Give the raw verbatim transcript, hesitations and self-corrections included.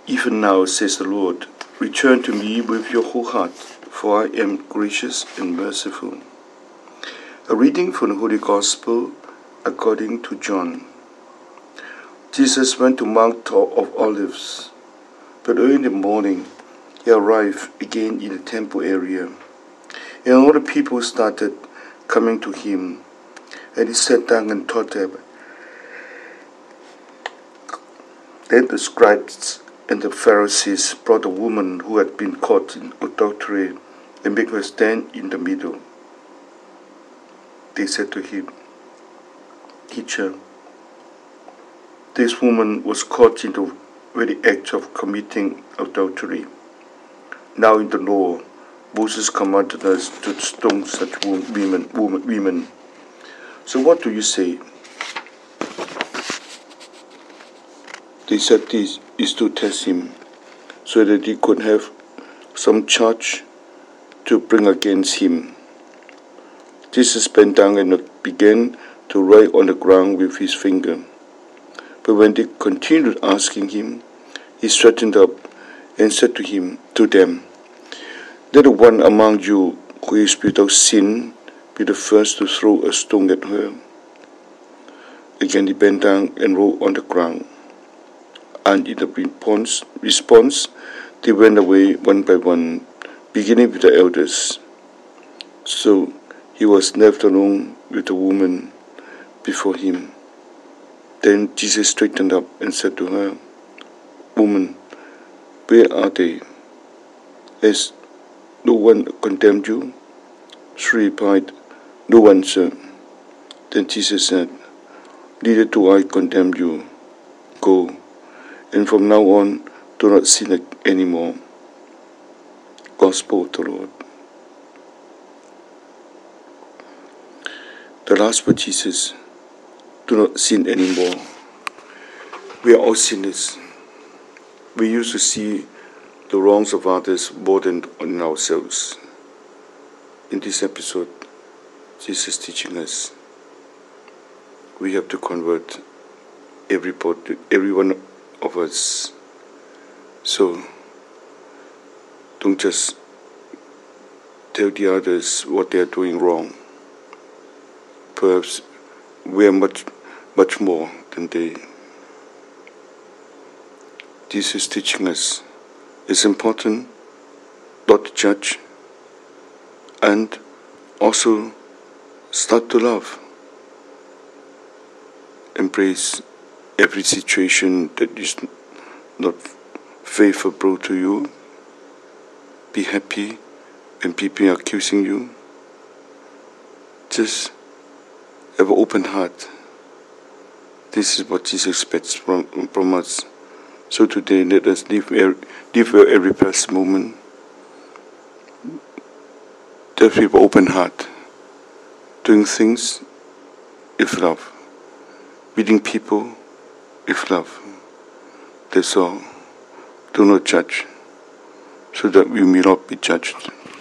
Even now, says the Lord, return to me with your whole heart, for I am gracious and merciful. A reading from the Holy Gospel according to John. Jesus went to Mount of Olives, but early in the morning he arrived again in the temple area, and all the people started coming to him, and he sat down and taught them. Then the scribes and the Pharisees brought a woman who had been caught in adultery and made her stand in the middle. They said to him, Teacher, this woman was caught in the very act of committing adultery. Now in the law, Moses commanded us to stone such women, women, women. So what do you say? They said this is to test him, so that he could have some charge to bring against him. Jesus bent down and began to write on the ground with his finger. But when they continued asking him, he straightened up and said to him, to them, Let the one among you who is without sin be the first to throw a stone at her. Again he bent down and wrote on the ground. And in the response, response, they went away one by one, beginning with the elders. So he was left alone with the woman before him. Then Jesus straightened up and said to her, Woman, where are they? Has no one condemned you? She replied, No one, sir. Then Jesus said, Neither do I condemn you. Go, and from now on do not sin anymore. Gospel of the Lord. The last word, Jesus, do not sin anymore. We are all sinners. We used to see the wrongs of others more than in ourselves. In this episode, Jesus is teaching us we have to convert every, every one of us. So don't just tell the others what they are doing wrong. Perhaps we are much, much more than they. Jesus is teaching us it's important not to judge and also start to love. Embrace every situation that is not favorable to you. Be happy when people are accusing you. Just have an open heart. This is what Jesus expects from, from us. So today, let us live, live every past moment. Just with an open heart. Doing things with love. Meeting people with love. That's all. Do not judge, so that we may not be judged.